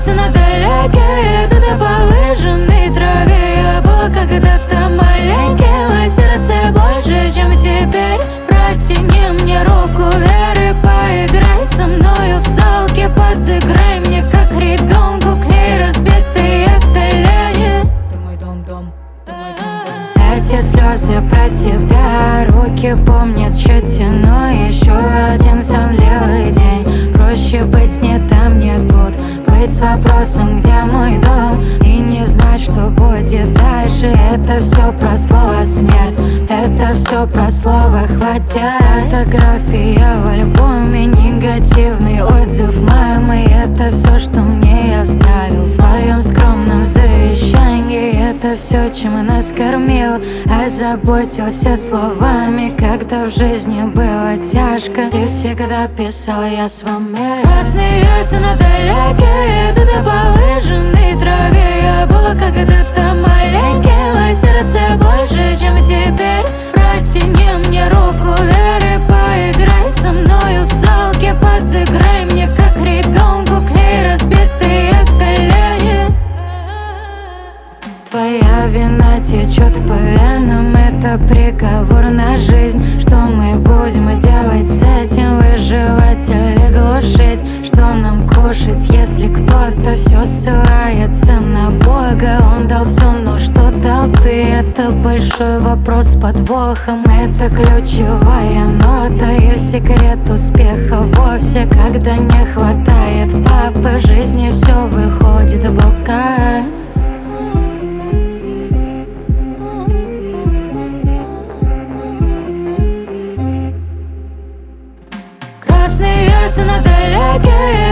яйца на далеке, где-то по выжженной траве. Я была когда-то маленьким, а сердце больше, чем теперь. Протяни мне руку веры, поиграй со мною в салки. Подыграй мне, как ребенку, клей разбитые колени. Думай, дом. Эти слезы про тебя, руки помнят тщательно. Еще один сонливый день, проще быть не там, не тут. Плыть с вопросом, где мой дом, и не знать, что будет дальше. Это все про слово смерть, это все про слово хватит. Фотография в альбоме, негативный отзыв мамы. Это все, что мне оставил в своем скромном завещании. Это все, чем нас кормил, озаботился словами, когда в жизни было тяжко. Ты всегда писал, я с вами. Красные яйца на далеке, где-то по выжженной траве. Я была когда-то маленьким, а сердце больше, чем теперь. Протяни мне руку веры, поиграй со мною в салки. Подыграй мне, как ребенку, клей разбитые колени. Твоя вина течет по венам, это приговор на жизнь. Что мы будем делать с этим? Выживать или глушить? Что нам кушать, если кто-то все ссылается на Бога? Он дал все, но что дал ты? Это большой вопрос с подвохом. Это ключевая нота или секрет успеха вовсе? Когда не хватает папы, в жизни все выходит бока. Красные яйца на далеке,